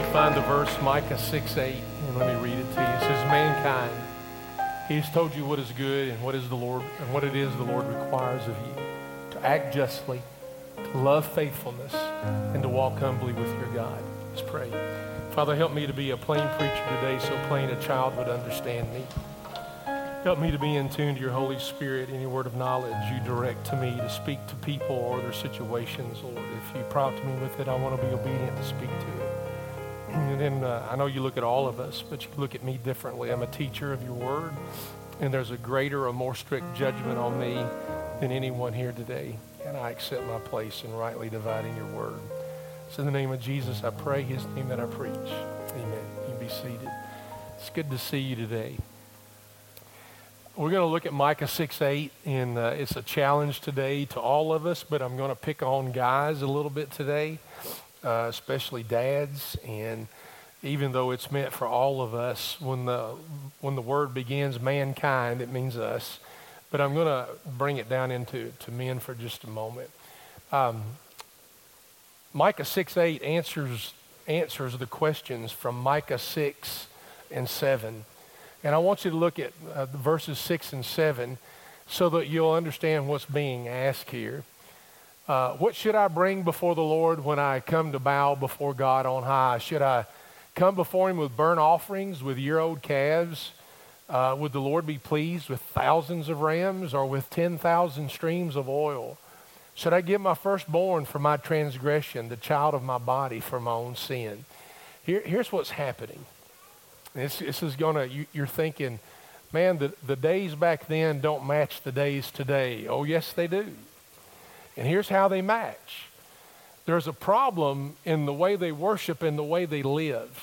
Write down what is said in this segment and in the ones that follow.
Find the verse, Micah 6:8, and let me read it to you. It says, mankind, he has told you what is good and what is the Lord and what it is the Lord requires of you. To act justly, to love faithfulness, and to walk humbly with your God. Let's pray. Father, help me to be a plain preacher today, so plain a child would understand me. Help me to be in tune to your Holy Spirit. Any word of knowledge you direct to me to speak to people or their situations, Lord. If you prompt me with it, I want to be obedient to speak to it. And then I know you look at all of us, but you look at me differently. I'm a teacher of your word, and there's a greater or more strict judgment on me than anyone here today. And I accept my place in rightly dividing your word. So in the name of Jesus, I pray, his name that I preach. Amen. You can be seated. It's good to see you today. We're going to look at Micah 6:8, and it's a challenge today to all of us, but I'm going to pick on guys a little bit today, especially dads. And even though it's meant for all of us, when the word begins mankind, it means us. But I'm going to bring it down into men for just a moment. Micah 6:8 answers the questions from Micah 6 and 7. And I want you to look at verses 6 and 7 so that you'll understand what's being asked here. What should I bring before the Lord when I come to bow before God on high? Should I come before him with burnt offerings, with year-old calves? Would the Lord be pleased with thousands of rams or with 10,000 streams of oil? Should I give my firstborn for my transgression, the child of my body for my own sin? Here's what's happening. This is you're thinking, man, the days back then don't match the days today. Oh, yes, they do. And here's how they match. There's a problem in the way they worship and the way they lived.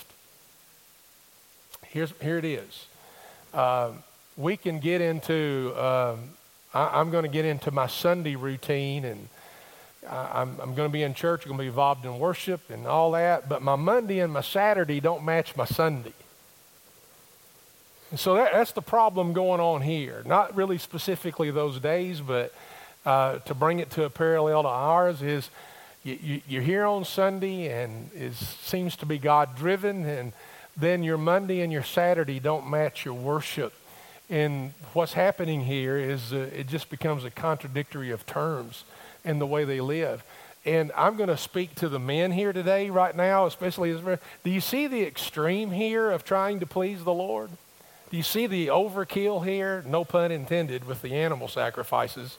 Here it is. We can get into, I'm going to get into my Sunday routine, and I'm going to be in church, I'm going to be involved in worship and all that, but my Monday and my Saturday don't match my Sunday. And so that's the problem going on here. Not really specifically those days, but to bring it to a parallel to ours is you're here on Sunday and it seems to be God-driven, and then your Monday and your Saturday don't match your worship. And what's happening here is it just becomes a contradictory of terms in the way they live. And I'm going to speak to the men here today right now, especially do you see the extreme here of trying to please the Lord? Do you see the overkill here? No pun intended with the animal sacrifices.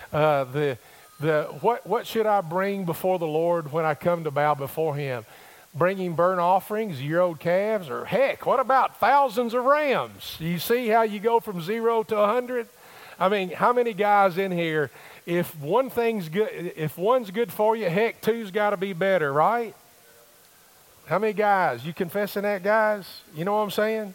What should I bring before the Lord when I come to bow before him? Bringing burnt offerings, year-old calves, or heck, what about thousands of rams? Do you see how you go from 0 to 100? I mean, how many guys in here, if one's good for you, heck, two's got to be better, right? How many guys? You confessing that, guys? You know what I'm saying?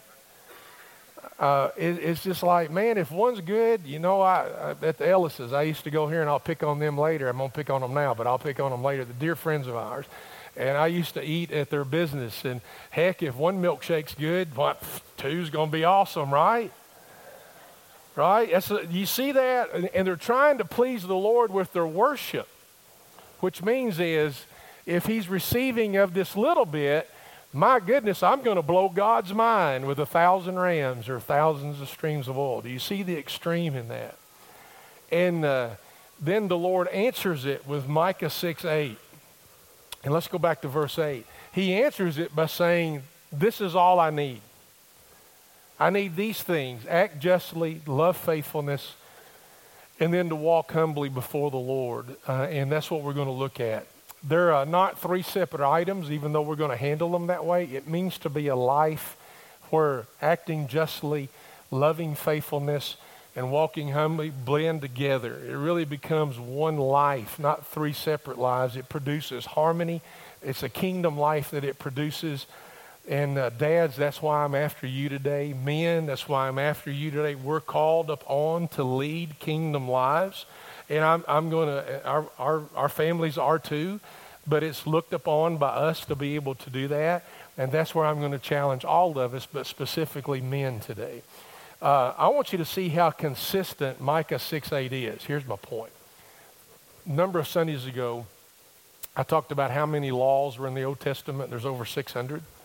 It's just like, man, if one's good, at the Ellis's, I used to go here and I'll pick on them later. I'm going to pick on them now, but I'll pick on them later. The dear friends of ours. And I used to eat at their business. And heck, if one milkshake's good, two's going to be awesome, right? Right? You see that? And they're trying to please the Lord with their worship, which means is if he's receiving of this little bit, my goodness, I'm going to blow God's mind with 1,000 rams or thousands of streams of oil. Do you see the extreme in that? And then the Lord answers it with Micah 6:8. And let's go back to verse 8. He answers it by saying, this is all I need. I need these things: act justly, love faithfulness, and then to walk humbly before the Lord. And that's what we're going to look at. They're not three separate items, even though we're going to handle them that way. It means to be a life where acting justly, loving faithfulness, and walking humbly blend together. It really becomes one life, not three separate lives. It produces harmony. It's a kingdom life that it produces. And dads, that's why I'm after you today. Men, that's why I'm after you today. We're called upon to lead kingdom lives. And I'm going to, our families are too, but it's looked upon by us to be able to do that. And that's where I'm going to challenge all of us, but specifically men today. I want you to see how consistent Micah 6:8 is. Here's my point. A number of Sundays ago, I talked about how many laws were in the Old Testament. There's over 600.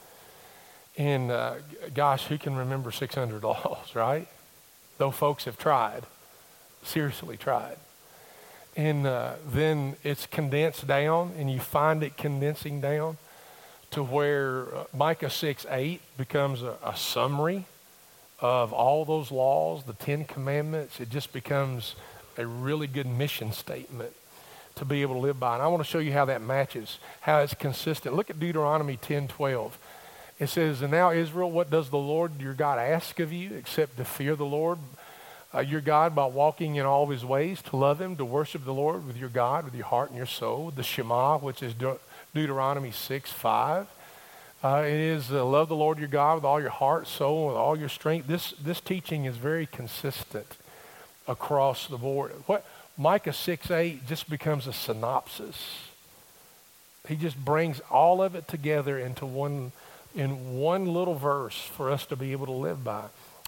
And gosh, who can remember 600 laws, right? Though folks have tried, seriously tried. And then it's condensed down, and you find it condensing down to where Micah 6:8 becomes a summary of all those laws, the 10 commandments. It just becomes a really good mission statement to be able to live by. And I want to show you how that matches, how it's consistent. Look at Deuteronomy 10:12. It says, "And now, Israel, what does the Lord your God ask of you except to fear the Lord your God by walking in all of his ways, to love him, to worship the Lord with your God, with your heart and your soul?" The Shema, which is Deuteronomy 6:5. It is love the Lord your God with all your heart, soul, with all your strength. This teaching is very consistent across the board. What Micah 6:8 just becomes a synopsis. He just brings all of it together into one little verse for us to be able to live by.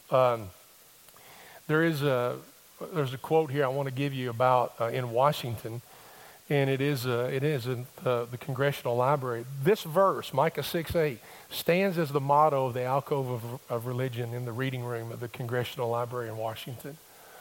There's a quote here I want to give you about in Washington. And it is in the Congressional Library. This verse, Micah 6:8, stands as the motto of the alcove of religion in the reading room of the Congressional Library in Washington.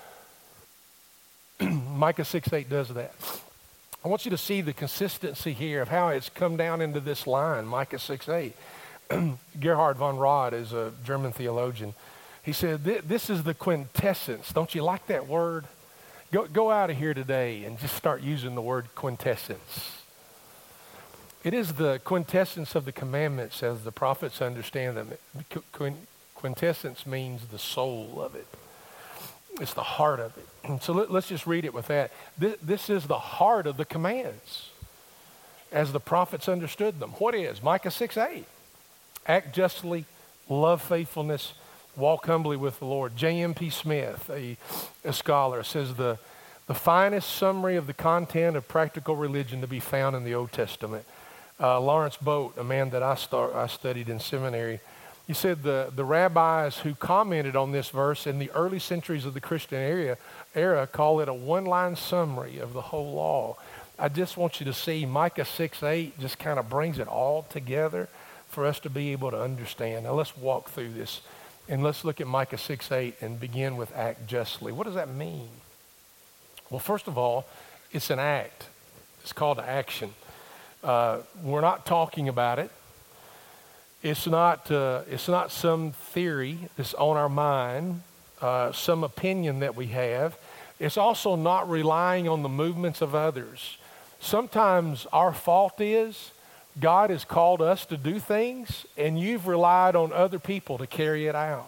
Micah 6:8 does that. I want you to see the consistency here of how it's come down into this line, Micah 6:8. Gerhard von Rad is a German theologian. He said, this is the quintessence. Don't you like that word? Go out of here today and just start using the word quintessence. It is the quintessence of the commandments as the prophets understand them. Quintessence means the soul of it. It's the heart of it. So let's just read it with that. This is the heart of the commands as the prophets understood them. What is? Micah 6:8. Act justly, love faithfulness, walk humbly with the Lord. J.M.P. Smith, a scholar, says the finest summary of the content of practical religion to be found in the Old Testament. Lawrence Boat, a man that I studied in seminary, he said the rabbis who commented on this verse in the early centuries of the Christian era call it a one-line summary of the whole law. I just want you to see Micah 6:8 just kind of brings it all together for us to be able to understand. Now let's walk through this. And let's look at Micah 6:8 and begin with act justly. What does that mean? Well, first of all, it's an act. It's called action. We're not talking about it. It's not some theory that's on our mind, some opinion that we have. It's also not relying on the movements of others. Sometimes our fault is God has called us to do things, and you've relied on other people to carry it out.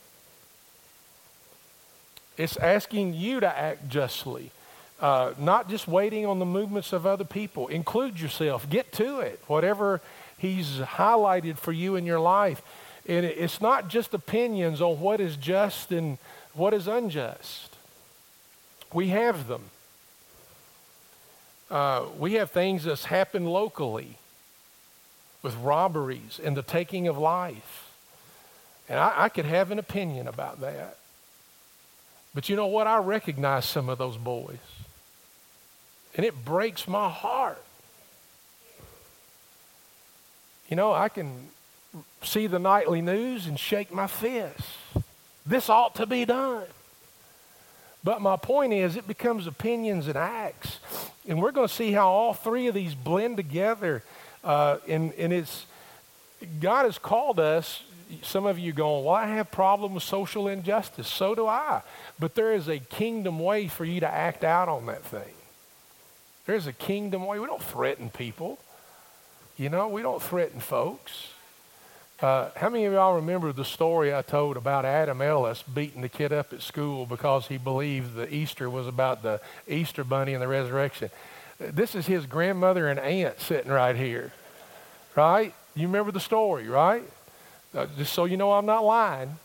It's asking you to act justly, not just waiting on the movements of other people. Include yourself. Get to it, whatever he's highlighted for you in your life. And it's not just opinions on what is just and what is unjust. We have them. We have things that's happened locally, with robberies and the taking of life. And I could have an opinion about that. But you know what? I recognize some of those boys. And it breaks my heart. You know, I can see the nightly news and shake my fist. This ought to be done. But my point is, it becomes opinions and acts. And we're going to see how all three of these blend together. And it's, God has called us. Some of you going, well, I have problem with social injustice. So do I. But there is a kingdom way for you to act out on that thing. There's a kingdom way. We don't threaten people. You know, we don't threaten folks. How many of y'all remember the story I told about Adam Ellis beating the kid up at school because he believed the Easter was about the Easter bunny and the resurrection? This is his grandmother and aunt sitting right here, right? You remember the story, right? Just so you know I'm not lying.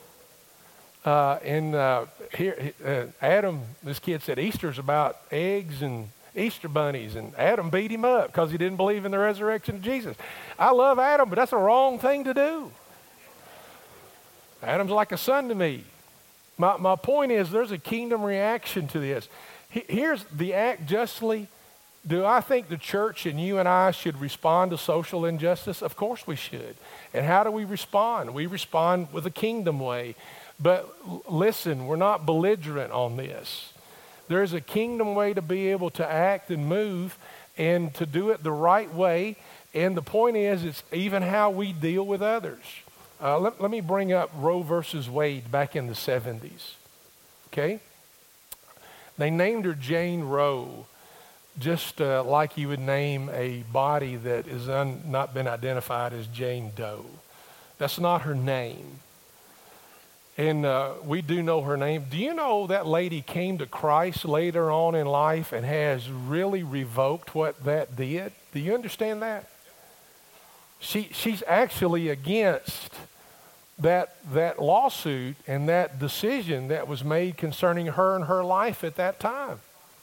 Here, Adam, this kid said Easter's about eggs and Easter bunnies, and Adam beat him up because he didn't believe in the resurrection of Jesus. I love Adam, but that's a wrong thing to do. Adam's like a son to me. My point is there's a kingdom reaction to this. Here's the act justly Do I think the church and you and I should respond to social injustice? Of course we should. And how do we respond? We respond with a kingdom way. But listen, we're not belligerent on this. There's a kingdom way to be able to act and move and to do it the right way. And the point is, it's even how we deal with others. Let me bring up Roe versus Wade back in the 70s. Okay? They named her Jane Roe, just like you would name a body that is not been identified as Jane Doe. That's not her name. And we do know her name. Do you know that lady came to Christ later on in life and has really revoked what that did? Do you understand that? She's actually against that lawsuit and that decision that was made concerning her and her life at that time.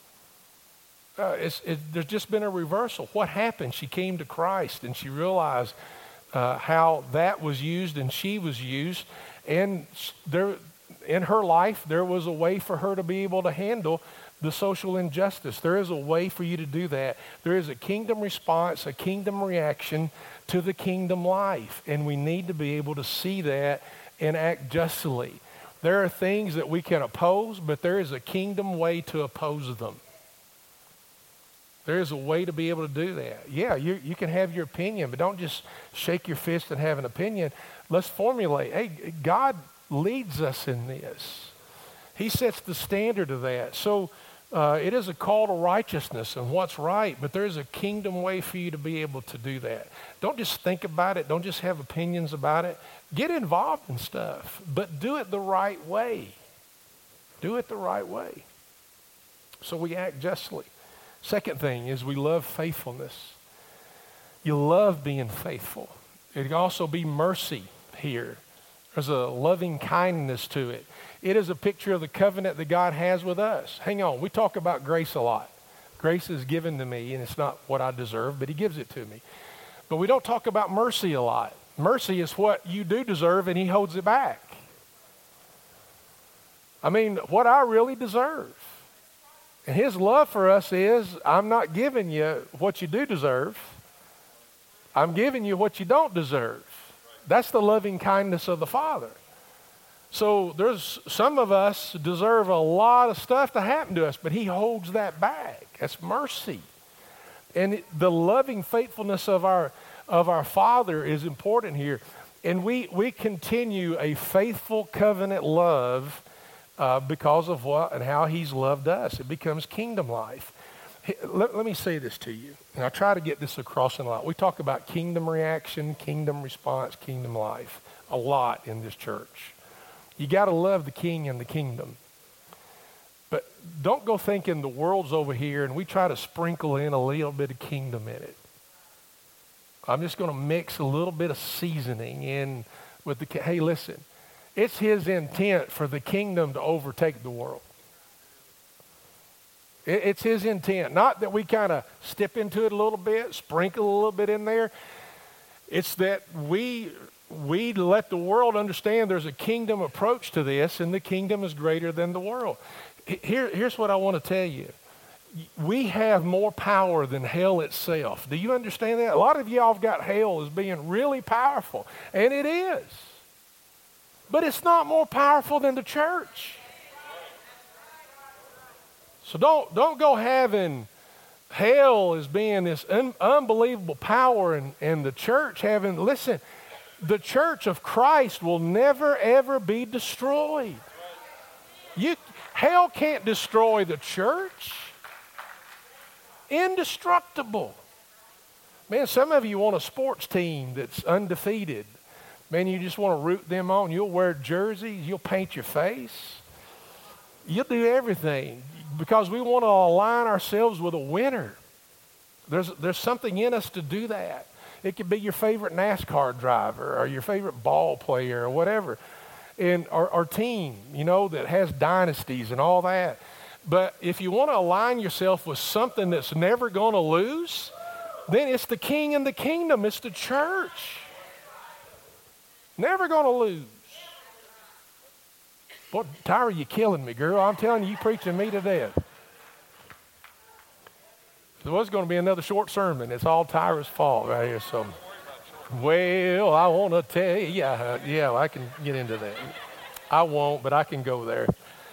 There's just been a reversal. What happened? She came to Christ and she realized how that was used and she was used. And there, in her life, there was a way for her to be able to handle the social injustice. There is a way for you to do that. There is a kingdom response, a kingdom reaction to the kingdom life. And we need to be able to see that and act justly. There are things that we can oppose, but there is a kingdom way to oppose them. There is a way to be able to do that. Yeah, you can have your opinion, but don't just shake your fist and have an opinion. Let's formulate. Hey, God leads us in this. He sets the standard of that. So it is a call to righteousness and what's right, but there is a kingdom way for you to be able to do that. Don't just think about it. Don't just have opinions about it. Get involved in stuff, but do it the right way. Do it the right way. So we act justly. Second thing is we love faithfulness. You love being faithful. It can also be mercy here. There's a loving kindness to it. It is a picture of the covenant that God has with us. Hang on, we talk about grace a lot. Grace is given to me, and it's not what I deserve, but he gives it to me. But we don't talk about mercy a lot. Mercy is what you do deserve, and he holds it back. I mean, what I really deserve. And his love for us is, I'm not giving you what you do deserve. I'm giving you what you don't deserve. That's the loving kindness of the Father. So there's some of us deserve a lot of stuff to happen to us, but he holds that back. That's mercy. And the loving faithfulness of our Father is important here. And we continue a faithful covenant love because of what and how he's loved us. It becomes kingdom life. Let me say this to you, and I try to get this across in a lot. We talk about kingdom reaction, kingdom response, kingdom life a lot in this church. You got to love the king and the kingdom. But don't go thinking the world's over here and we try to sprinkle in a little bit of kingdom in it. I'm just going to mix a little bit of seasoning in with the, hey, listen, it's his intent for the kingdom to overtake the world. It's his intent. Not that we kind of step into it a little bit, sprinkle a little bit in there. It's that we let the world understand there's a kingdom approach to this, and the kingdom is greater than the world. Here's what I want to tell you. We have more power than hell itself. Do you understand that? A lot of y'all have got hell as being really powerful, and it is. But it's not more powerful than the church. So don't go having hell as being this unbelievable power and the church having, listen, the church of Christ will never ever be destroyed. Hell can't destroy the church. Indestructible. Man, some of you want a sports team that's undefeated. Man, you just want to root them on. You'll wear jerseys. You'll paint your face. You'll do everything because we want to align ourselves with a winner. There's something in us to do that. It could be your favorite NASCAR driver or your favorite ball player or whatever. And our team, that has dynasties and all that. But if you want to align yourself with something that's never going to lose, then it's the king and the kingdom. It's the church. Never going to lose. Boy, Tyra, you're killing me, girl. I'm telling you, you're preaching me to death. There was going to be another short sermon. It's all Tyra's fault right here. So, well, I want to tell you. Yeah, I can get into that. I won't, but I can go there.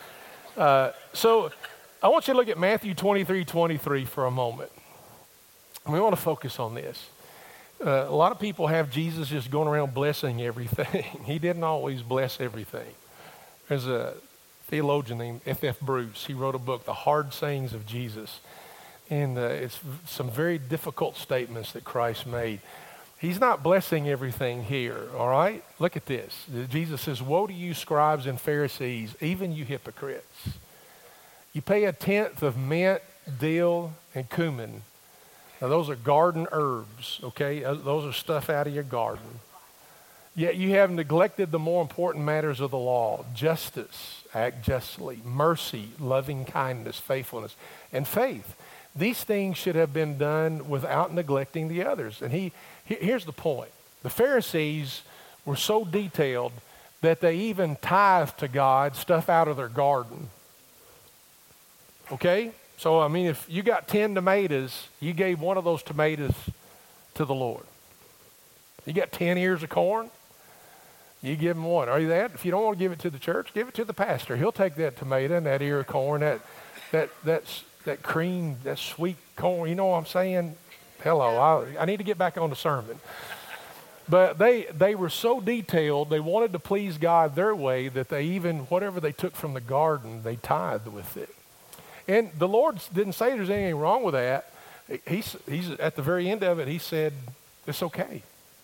So I want you to look at Matthew 23:23 for a moment. We want to focus on this. A lot of people have Jesus just going around blessing everything. He didn't always bless everything. There's a theologian named F.F. Bruce. He wrote a book, The Hard Sayings of Jesus. And it's some very difficult statements that Christ made. He's not blessing everything here, all right? Look at this. Jesus says, woe to you, scribes and Pharisees, even you hypocrites. You pay a tenth of mint, dill, and cumin. Now, those are garden herbs, okay? Those are stuff out of your garden. Yet you have neglected the more important matters of the law: justice, act justly; mercy, loving kindness, faithfulness, and faith. These things should have been done without neglecting the others. And here's the point. The Pharisees were so detailed that they even tithed to God stuff out of their garden. Okay? So, I mean, if you got 10 tomatoes, you gave one of those tomatoes to the Lord. You got 10 ears of corn, you give him one. Are you that? If you don't want to give it to the church, give it to the pastor. He'll take that tomato and that ear of corn, that cream, that sweet corn. You know what I'm saying? Hello, I need to get back on the sermon. But they were so detailed, they wanted to please God their way, that they even, whatever they took from the garden, they tithed with it. And the Lord didn't say there's anything wrong with that. He's at the very end of it, he said, it's okay.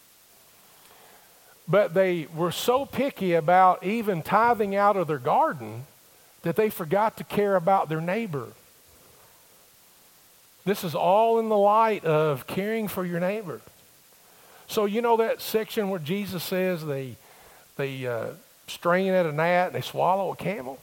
But they were so picky about even tithing out of their garden that they forgot to care about their neighbor. This is all in the light of caring for your neighbor. So you know that section where Jesus says they strain at a gnat and they swallow a camel?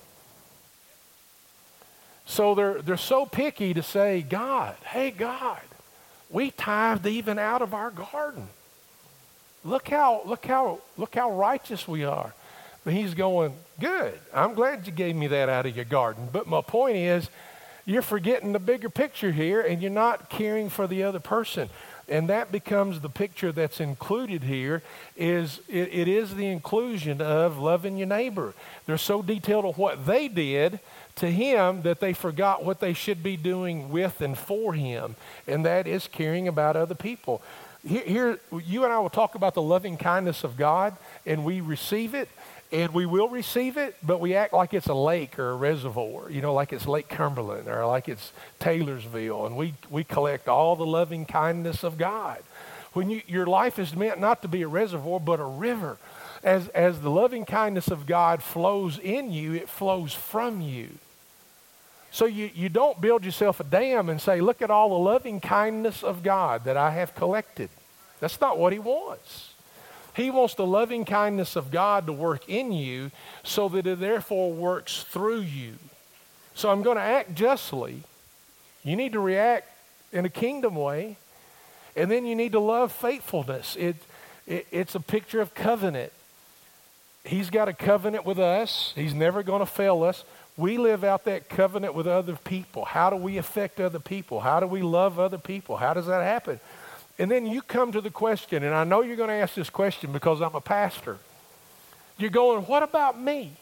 So they're so picky to say, God, hey God, we tithed even out of our garden. Look how righteous we are. But he's going, good. I'm glad you gave me that out of your garden. But my point is, you're forgetting the bigger picture here, and you're not caring for the other person. And that becomes the picture that's included here. It is the inclusion of loving your neighbor. They're so detailed on what they did to him that they forgot what they should be doing with and for him, and that is caring about other people. Here, you and I will talk about the loving kindness of God, and we receive it, and we will receive it, but we act like it's a lake or a reservoir, like it's Lake Cumberland or like it's Taylorsville, and we collect all the loving kindness of God. When your life is meant not to be a reservoir, but a river. As the loving kindness of God flows in you, it flows from you. So you don't build yourself a dam and say, look at all the loving kindness of God that I have collected. That's not what he wants. He wants the loving kindness of God to work in you so that it therefore works through you. So I'm going to act justly. You need to react in a kingdom way. And then you need to love faithfulness. It's a picture of covenant. He's got a covenant with us. He's never going to fail us. We live out that covenant with other people. How do we affect other people? How do we love other people? How does that happen? And then you come to the question, and I know you're going to ask this question because I'm a pastor. You're going, what about me?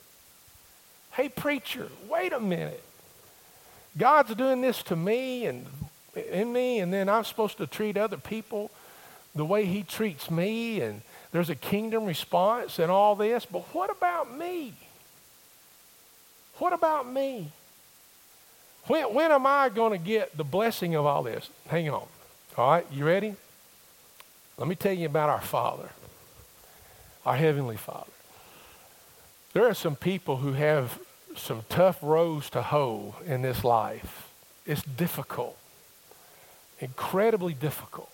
Hey, preacher, wait a minute. God's doing this to me and in me, and then I'm supposed to treat other people the way he treats me, and there's a kingdom response and all this, but what about me? What about me? When am I going to get the blessing of all this? Hang on. All right, you ready? Let me tell you about our Father, our Heavenly Father. There are some people who have some tough rows to hoe in this life. It's difficult, incredibly difficult.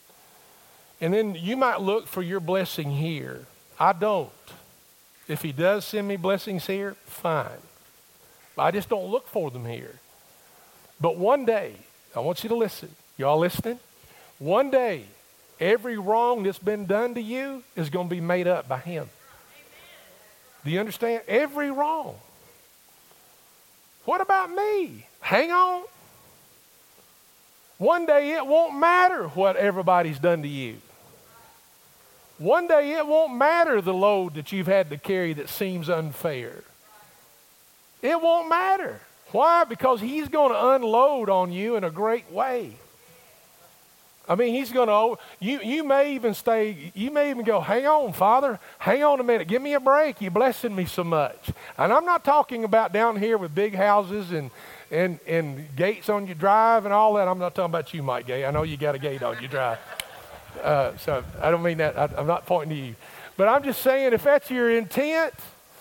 And then you might look for your blessing here. I don't. If he does send me blessings here, fine. But I just don't look for them here. But one day, I want you to listen. Y'all listening? One day, every wrong that's been done to you is going to be made up by him. Do you understand? Every wrong. What about me? Hang on. One day it won't matter what everybody's done to you. One day it won't matter the load that you've had to carry that seems unfair. It won't matter. Why? Because he's going to unload on you in a great way. I mean, he's going to, you may even go, hang on, Father, hang on a minute, give me a break. You're blessing me so much. And I'm not talking about down here with big houses and gates on your drive and all that. I'm not talking about you, Mike Gay. I know you got a gate on your drive. So I don't mean that. I'm not pointing to you. But I'm just saying, if that's your intent,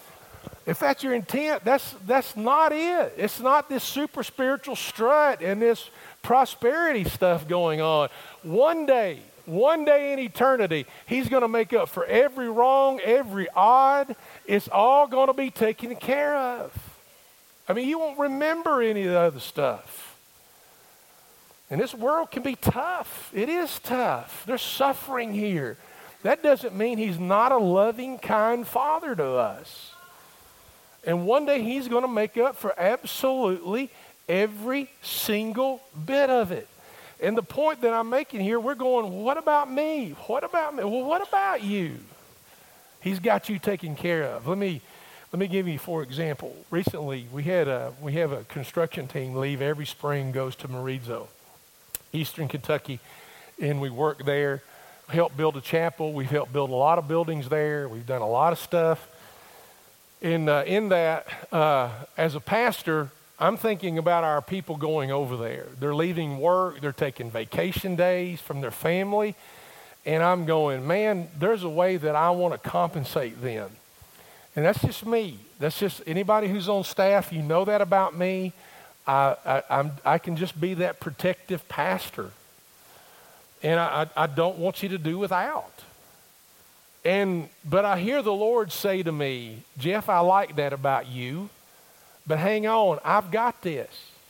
that's not it. It's not this super spiritual strut and this prosperity stuff going on. One day in eternity, he's going to make up for every wrong, every odd. It's all going to be taken care of. I mean, you won't remember any of the other stuff. And this world can be tough. It is tough. There's suffering here. That doesn't mean he's not a loving, kind father to us. And one day he's going to make up for absolutely every single bit of it. And the point that I'm making here, we're going, what about me? What about me? Well, what about you? He's got you taken care of. Let me give you, for example, recently we have a construction team leave every spring, goes to Morizo, Eastern Kentucky, and we work there. We help build a chapel. We've helped build a lot of buildings there. We've done a lot of stuff. In that, as a pastor, I'm thinking about our people going over there. They're leaving work. They're taking vacation days from their family. And I'm going, man, there's a way that I want to compensate them. And that's just me. That's just anybody who's on staff, you know that about me. I can just be that protective pastor. And I don't want you to do without. But I hear the Lord say to me, Jeff, I like that about you, but hang on, I've got this.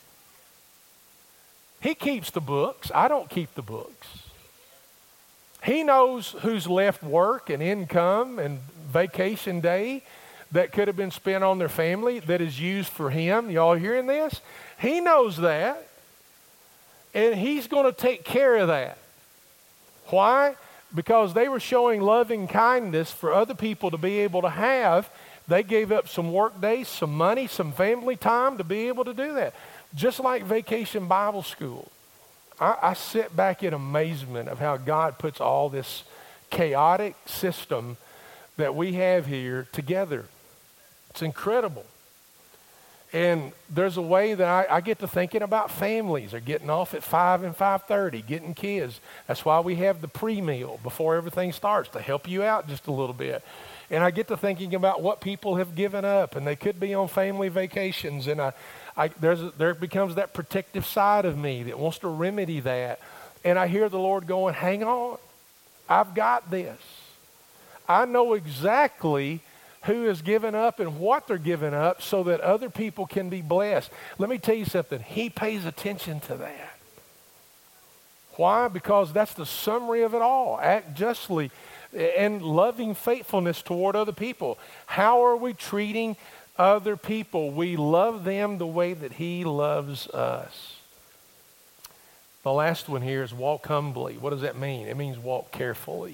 He keeps the books. I don't keep the books. He knows who's left work and income and vacation day that could have been spent on their family that is used for him. Y'all hearing this? He knows that, and he's going to take care of that. Why? Because they were showing loving kindness for other people to be able to have. They gave up some work days, some money, some family time to be able to do that. Just like Vacation Bible School. I sit back in amazement of how God puts all this chaotic system that we have here together. It's incredible. And there's a way that I get to thinking about families. They're getting off at 5 and 5:30, getting kids. That's why we have the pre-meal before everything starts, to help you out just a little bit. And I get to thinking about what people have given up, and they could be on family vacations. And there becomes that protective side of me that wants to remedy that. And I hear the Lord going, hang on, I've got this. I know exactly who is giving up and what they're giving up so that other people can be blessed. Let me tell you something. He pays attention to that. Why? Because that's the summary of it all. Act justly and loving faithfulness toward other people. How are we treating other people? We love them the way that he loves us. The last one here is walk humbly. What does that mean? It means walk carefully.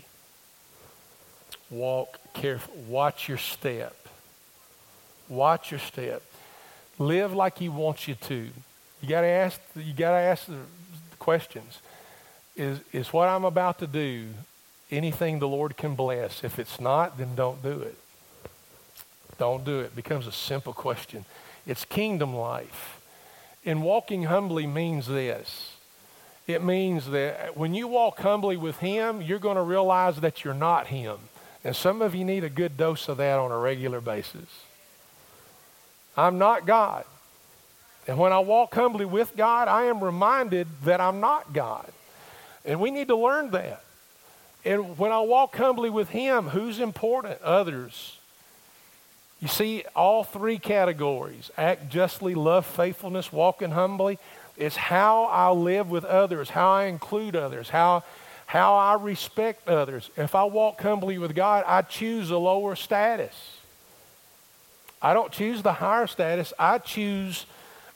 Walk carefully. Watch your step. Watch your step. Live like he wants you to. You got to ask the questions. Is what I'm about to do anything the Lord can bless? If it's not, then don't do it. Don't do it. It becomes a simple question. It's kingdom life. And walking humbly means this. It means that when you walk humbly with him, you're going to realize that you're not him. And some of you need a good dose of that on a regular basis. I'm not God. And when I walk humbly with God, I am reminded that I'm not God. And we need to learn that. And when I walk humbly with him, who's important? Others. You see, all three categories, act justly, love faithfulness, walking humbly, is how I live with others, how I include others, how I respect others. If I walk humbly with God, I choose a lower status. I don't choose the higher status. I choose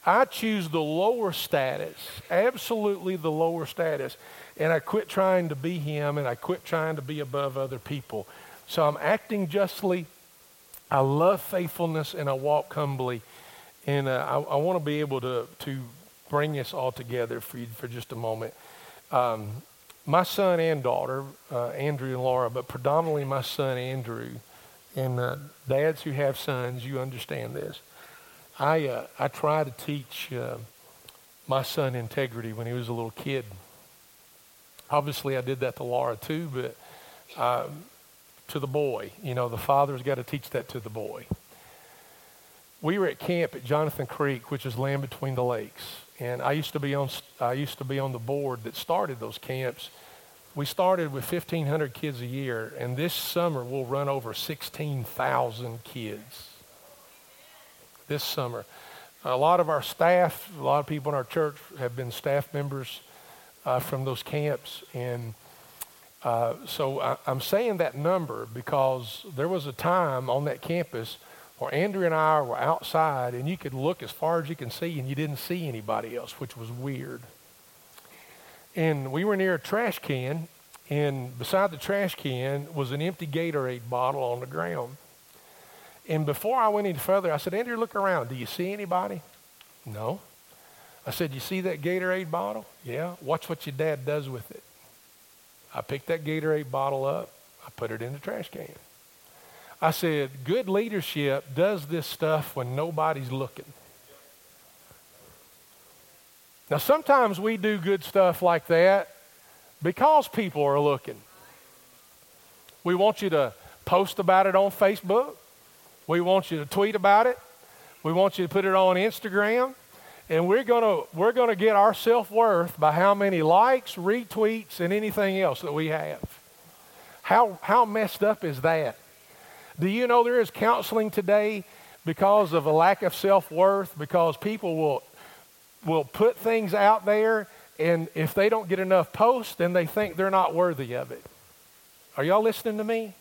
I choose the lower status, absolutely the lower status. And I quit trying to be him, and I quit trying to be above other people. So I'm acting justly. I love faithfulness, and I walk humbly. And I want to be able to bring this all together for you for just a moment. My son and daughter, Andrew and Laura, but predominantly my son Andrew, and dads who have sons, you understand this. I try to teach my son integrity when he was a little kid. Obviously, I did that to Laura too, but to the boy, the father's got to teach that to the boy. We were at camp at Jonathan Creek, which is land between the lakes, and I used to be on the board that started those camps. We started with 1,500 kids a year, and this summer we'll run over 16,000 kids. This summer, a lot of our staff, a lot of people in our church have been staff members from those camps, and so I'm saying that number because there was a time on that campus where Andrew and I were outside, and you could look as far as you can see, and you didn't see anybody else, which was weird. And we were near a trash can, and beside the trash can was an empty Gatorade bottle on the ground. And before I went any further, I said, Andrew, look around. Do you see anybody? No. I said, you see that Gatorade bottle? Yeah. Watch what your dad does with it. I picked that Gatorade bottle up. I put it in the trash can. I said, good leadership does this stuff when nobody's looking. Now, sometimes we do good stuff like that because people are looking. We want you to post about it on Facebook. We want you to tweet about it. We want you to put it on Instagram. And we're gonna get our self-worth by how many likes, retweets, and anything else that we have. How messed up is that? Do you know there is counseling today because of a lack of self-worth? Because people will put things out there, and if they don't get enough posts, then they think they're not worthy of it. Are y'all listening to me?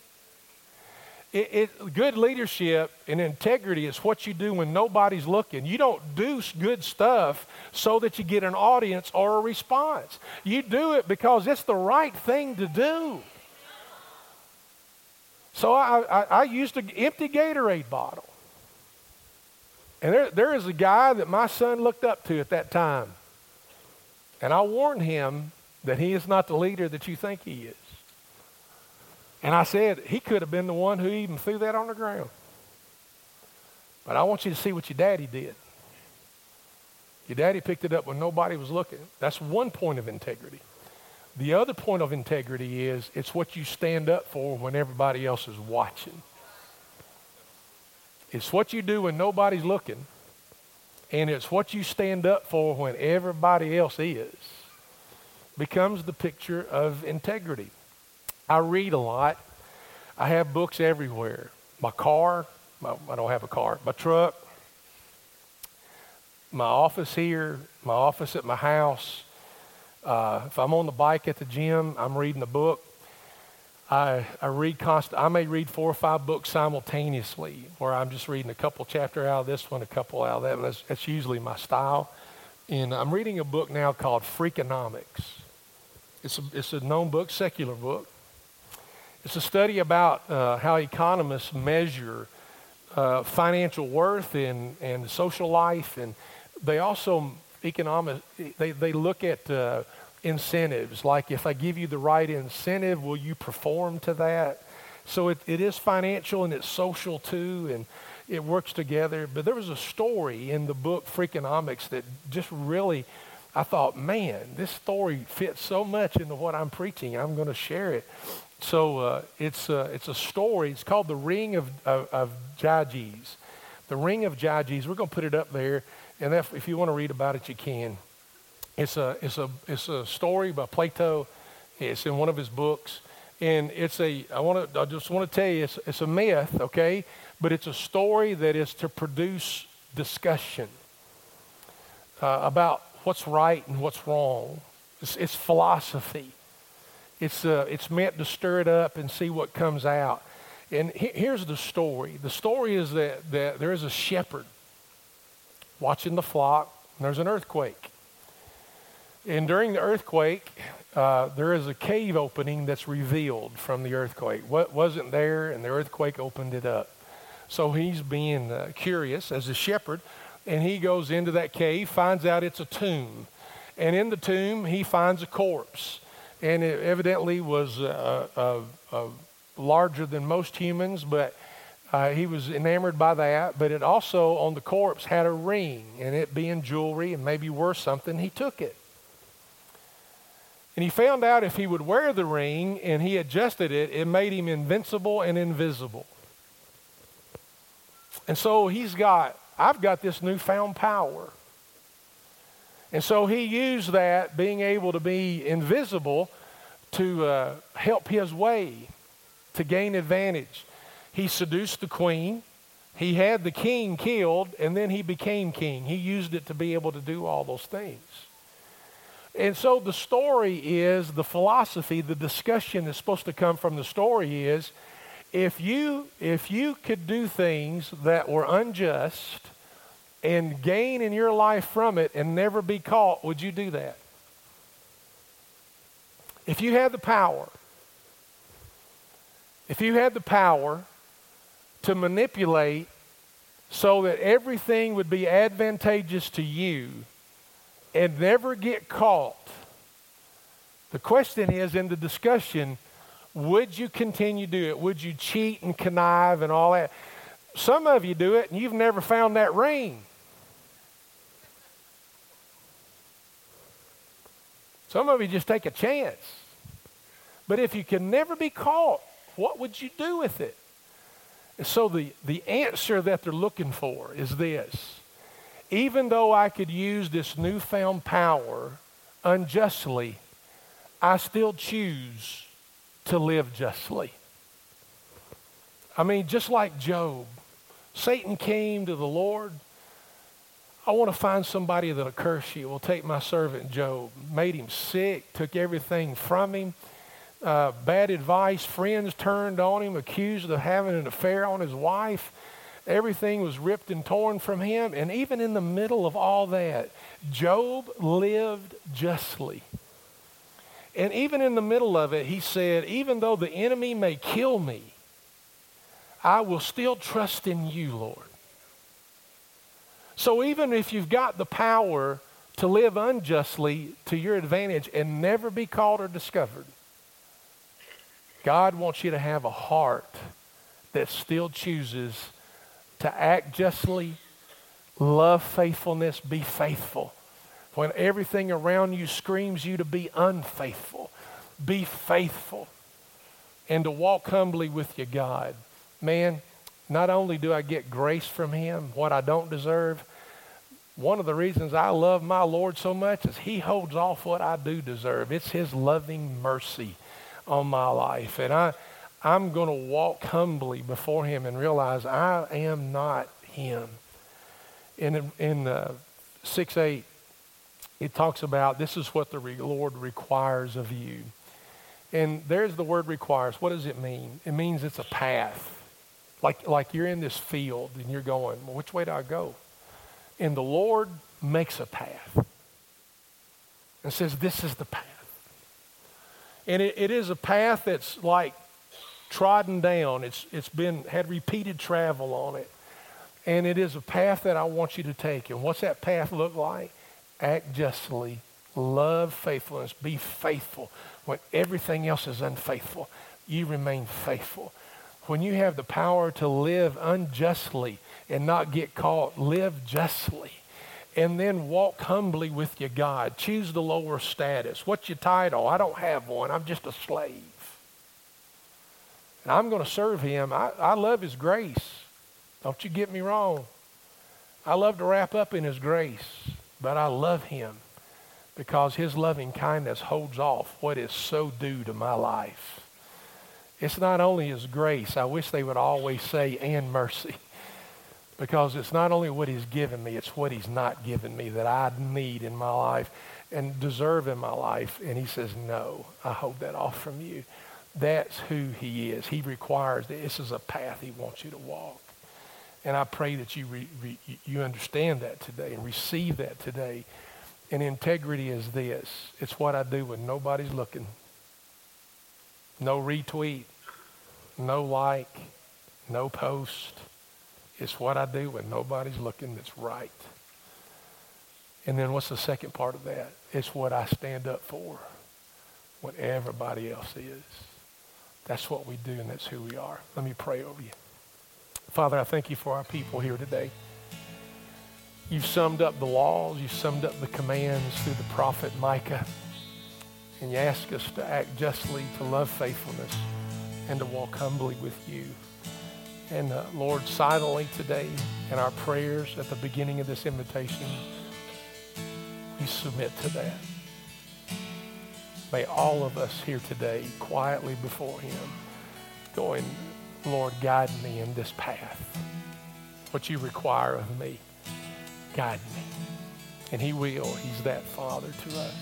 Good leadership and integrity is what you do when nobody's looking. You don't do good stuff so that you get an audience or a response. You do it because it's the right thing to do. So I used an empty Gatorade bottle. And there is a guy that my son looked up to at that time. And I warned him that he is not the leader that you think he is. And I said, he could have been the one who even threw that on the ground. But I want you to see what your daddy did. Your daddy picked it up when nobody was looking. That's one point of integrity. The other point of integrity is it's what you stand up for when everybody else is watching. It's what you do when nobody's looking, and it's what you stand up for when everybody else is. Becomes the picture of integrity. I read a lot. I have books everywhere. My car, I don't have a car, my truck, my office here, my office at my house. If I'm on the bike at the gym, I'm reading a book. I read I may read 4 or 5 books simultaneously, where I'm just reading a couple chapters out of this one, a couple out of that one. That's usually my style. And I'm reading a book now called Freakonomics. It's a known book, secular book. It's a study about how economists measure financial worth and social life, and they also they look at incentives. Like, if I give you the right incentive, will you perform to that? So it is financial and it's social too, and it works together. But there was a story in the book Freakonomics that just really, I thought, man, this story fits so much into what I'm preaching. I'm going to share it. So it's a story. It's called The Ring of Gyges. The Ring of Gyges. We're going to put it up there, and if you want to read about it, you can. It's a story by Plato. It's in one of his books, and I just want to tell you, it's a myth, okay? But it's a story that is to produce discussion about what's right and what's wrong. It's philosophy. It's meant to stir it up and see what comes out. And here's the story. The story is that there is a shepherd watching the flock, and there's an earthquake. And during the earthquake, there is a cave opening that's revealed from the earthquake. What wasn't there, and the earthquake opened it up. So he's being curious as a shepherd, and he goes into that cave, finds out it's a tomb. And in the tomb, he finds a corpse. And it evidently was larger than most humans, but he was enamored by that. But it also, on the corpse, had a ring, and it being jewelry and maybe worth something, he took it. And he found out if he would wear the ring and he adjusted it, it made him invincible and invisible. And so I've got this newfound power. And so he used that, being able to be invisible, to help his way, to gain advantage. He seduced the queen. He had the king killed, and then he became king. He used it to be able to do all those things. And so the story is, the philosophy, the discussion that's supposed to come from the story is, if you could do things that were unjust and gain in your life from it and never be caught, would you do that? If you had the power to manipulate so that everything would be advantageous to you and never get caught, the question is, in the discussion, would you continue to do it? Would you cheat and connive and all that? Some of you do it and you've never found that ring. Some of you just take a chance. But if you can never be caught, what would you do with it? And so the answer that they're looking for is this. Even though I could use this newfound power unjustly, I still choose to live justly. I mean, just like Job, Satan came to the Lord. I want to find somebody that'll curse you. Will take my servant Job. Made him sick, took everything from him. Bad advice, friends turned on him, accused of having an affair on his wife. Everything was ripped and torn from him. And even in the middle of all that, Job lived justly. And even in the middle of it, he said, even though the enemy may kill me, I will still trust in you, Lord. So even if you've got the power to live unjustly to your advantage and never be caught or discovered, God wants you to have a heart that still chooses to act justly, love faithfulness, be faithful. When everything around you screams you to be unfaithful, be faithful and to walk humbly with your God. Man, not only do I get grace from him, what I don't deserve, one of the reasons I love my Lord so much is he holds off what I do deserve. It's his loving mercy on my life. And I'm going to walk humbly before him and realize I am not him. In 6:8, it talks about this is what the Lord requires of you. And there's the word requires. What does it mean? It means it's a path. Like you're in this field and you're going, well, which way do I go? And the Lord makes a path and says, this is the path. And it is a path that's like trodden down. It's had repeated travel on it. And it is a path that I want you to take. And what's that path look like? Act justly, love faithfulness, be faithful. When everything else is unfaithful, you remain faithful. When you have the power to live unjustly and not get caught, live justly. And then walk humbly with your God. Choose the lower status. What's your title? I don't have one. I'm just a slave. And I'm going to serve him. I love his grace. Don't you get me wrong. I love to wrap up in his grace. But I love him because his loving kindness holds off what is so due to my life. It's not only his grace. I wish they would always say, and mercy. Because it's not only what he's given me, it's what he's not given me that I need in my life and deserve in my life. And he says, no, I hold that off from you. That's who he is. He requires that. This is a path he wants you to walk. And I pray that you understand that today and receive that today. And integrity is this. It's what I do when nobody's looking. No retweet, no like, no post. It's what I do when nobody's looking that's right. And then what's the second part of that? It's what I stand up for when everybody else is. That's what we do, and that's who we are. Let me pray over you. Father, I thank you for our people here today. You've summed up the laws. You've summed up the commands through the prophet Micah. And you ask us to act justly, to love faithfulness, and to walk humbly with you. And Lord, silently today in our prayers at the beginning of this invitation, we submit to that. May all of us here today quietly before him going, Lord, guide me in this path. What you require of me, guide me. And he will. He's that Father to us.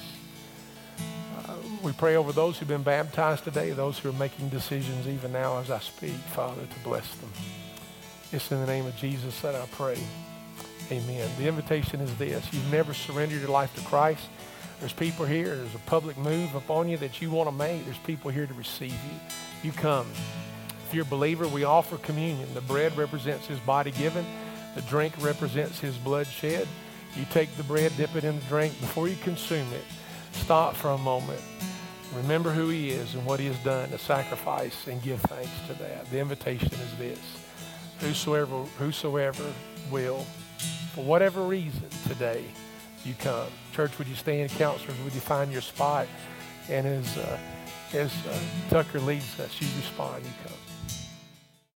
We pray over those who've been baptized today, those who are making decisions even now as I speak, Father, to bless them. It's in the name of Jesus that I pray. Amen. The invitation is this. You've never surrendered your life to Christ. There's people here. There's a public move upon you that you want to make. There's people here to receive you. You come. If you're a believer, we offer communion. The bread represents his body given. The drink represents his blood shed. You take the bread, dip it in the drink. Before you consume it, stop for a moment. Remember who he is and what he has done to sacrifice, and give thanks to that. The invitation is this. Whosoever will, for whatever reason today, you come. Church, would you stand? Counselors, would you find your spot? And as Tucker leads us, you respond, you come.